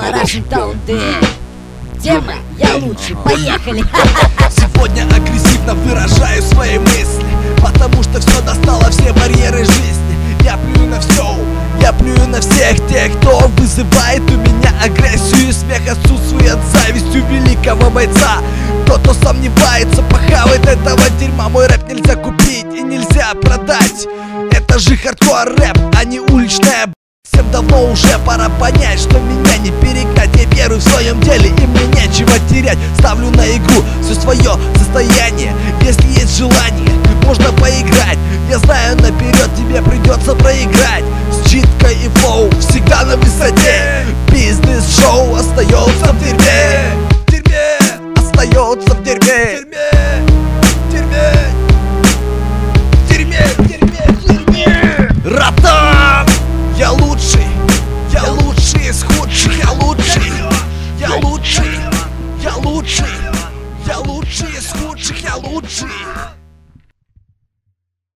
Russian Town Day. Тема «Я лучше». Поехали! Сегодня агрессивно выражаю свои мысли, потому что все достало, все барьеры жизни. Я плюю на все, я плюю на всех тех, кто вызывает у меня агрессию и смех. Отсутствует зависть у великого бойца. Кто-то сомневается, похавает этого дерьма. Мой рэп нельзя купить и нельзя продать. Это же хардкор рэп, а не уличная. Всем давно уже пора понять, что меня не перегнать. Я верю в своем деле и мне нечего терять. Ставлю на игру все свое состояние. Если есть желание, можно поиграть. Я знаю наперед, тебе придется проиграть. С читкой и флоу всегда на высоте. Бизнес-шоу остается в дерьме. Остается в дерьме. Ратам! Я лучший из худших, я лучший из худших, я лучший.